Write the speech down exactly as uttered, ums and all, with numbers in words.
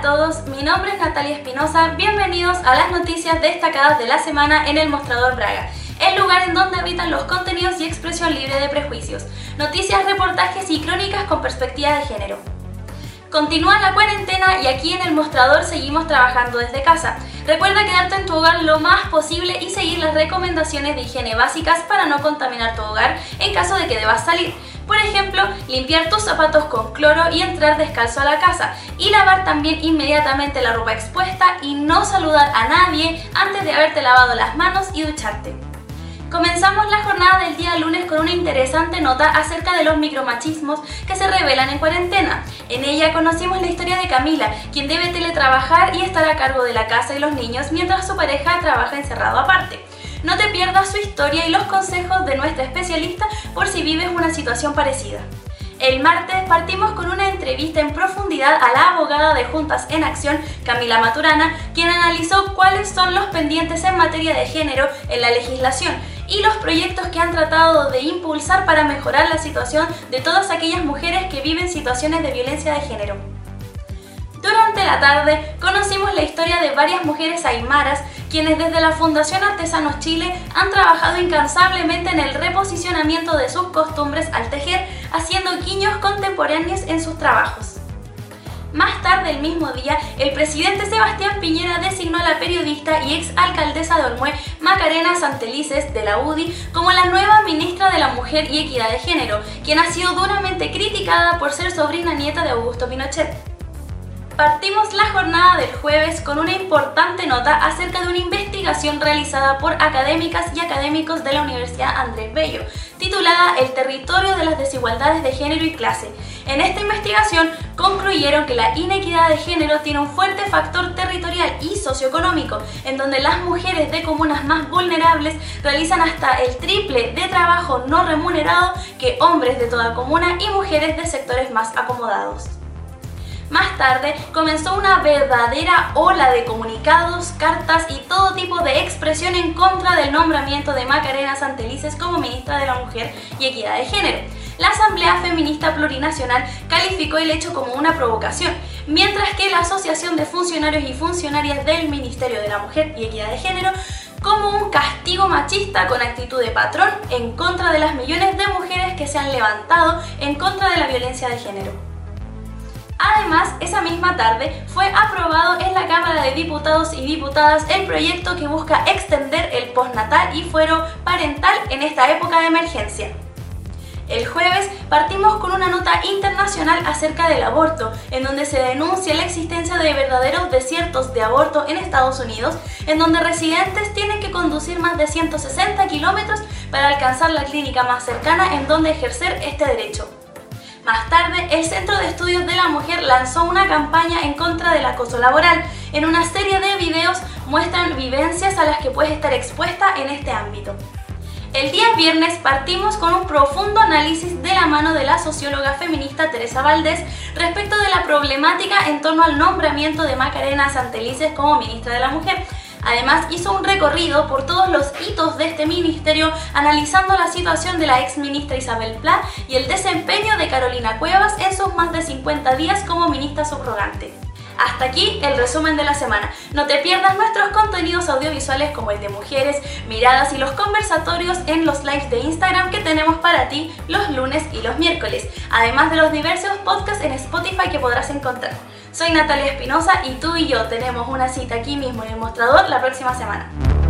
todos, mi nombre es Natalia Espinosa, bienvenidos a las noticias destacadas de la semana en El Mostrador Braga, el lugar en donde habitan los contenidos y expresión libre de prejuicios, noticias, reportajes y crónicas con perspectiva de género. Continúa la cuarentena y aquí en El Mostrador seguimos trabajando desde casa. Recuerda quedarte en tu hogar lo más posible y seguir las recomendaciones de higiene básicas para no contaminar tu hogar en caso de que debas salir. Por ejemplo, limpiar tus zapatos con cloro y entrar descalzo a la casa, y lavar también inmediatamente la ropa expuesta y no saludar a nadie antes de haberte lavado las manos y ducharte. Comenzamos la jornada del día lunes con una interesante nota acerca de los micromachismos que se revelan en cuarentena. En ella conocimos la historia de Camila, quien debe teletrabajar y estar a cargo de la casa y los niños mientras su pareja trabaja encerrado aparte. No te pierdas su historia y los consejos de nuestra especialista por si vives una situación parecida. El martes partimos con una entrevista en profundidad a la abogada de Juntas en Acción, Camila Maturana, quien analizó cuáles son los pendientes en materia de género en la legislación y los proyectos que han tratado de impulsar para mejorar la situación de todas aquellas mujeres que viven situaciones de violencia de género. Durante la tarde conocimos la historia de varias mujeres aymaras quienes desde la Fundación Artesanos Chile han trabajado incansablemente en el reposicionamiento de sus costumbres al tejer, haciendo guiños contemporáneos en sus trabajos. Más tarde el mismo día, el presidente Sebastián Piñera designó a la periodista y ex alcaldesa de Olmué, Macarena Santelices, de la U D I, como la nueva ministra de la Mujer y Equidad de Género, quien ha sido duramente criticada por ser sobrina nieta de Augusto Pinochet. Partimos la jornada del jueves con una importante nota acerca de una investigación realizada por académicas y académicos de la Universidad Andrés Bello, titulada El territorio de las desigualdades de género y clase. En esta investigación concluyeron que la inequidad de género tiene un fuerte factor territorial y socioeconómico, en donde las mujeres de comunas más vulnerables realizan hasta el triple de trabajo no remunerado que hombres de toda comuna y mujeres de sectores más acomodados. Más tarde comenzó una verdadera ola de comunicados, cartas y todo tipo de expresión en contra del nombramiento de Macarena Santelices como ministra de la Mujer y Equidad de Género. La Asamblea Feminista Plurinacional calificó el hecho como una provocación, mientras que la Asociación de Funcionarios y Funcionarias del Ministerio de la Mujer y Equidad de Género como un castigo machista con actitud de patrón en contra de las millones de mujeres que se han levantado en contra de la violencia de género. Además, esa misma tarde fue aprobado en la Cámara de Diputados y Diputadas el proyecto que busca extender el postnatal y fuero parental en esta época de emergencia. El jueves partimos con una nota internacional acerca del aborto, en donde se denuncia la existencia de verdaderos desiertos de aborto en Estados Unidos, en donde residentes tienen que conducir más de ciento sesenta kilómetros para alcanzar la clínica más cercana en donde ejercer este derecho. Más tarde, el Centro de Estudios de la Mujer lanzó una campaña en contra del acoso laboral. En una serie de videos muestran vivencias a las que puedes estar expuesta en este ámbito. El día viernes partimos con un profundo análisis de la mano de la socióloga feminista Teresa Valdés respecto de la problemática en torno al nombramiento de Macarena Santelices como ministra de la Mujer. Además, hizo un recorrido por todos los hitos de este ministerio, analizando la situación de la ex ministra Isabel Pla y el desempeño de Carolina Cuevas en sus más de cincuenta días como ministra subrogante. Hasta aquí el resumen de la semana. No te pierdas nuestros contenidos audiovisuales como el de mujeres, miradas y los conversatorios en los lives de Instagram que tenemos para ti los lunes y los miércoles, además de los diversos podcasts en Spotify que podrás encontrar. Soy Natalia Espinosa y tú y yo tenemos una cita aquí mismo en El Mostrador la próxima semana.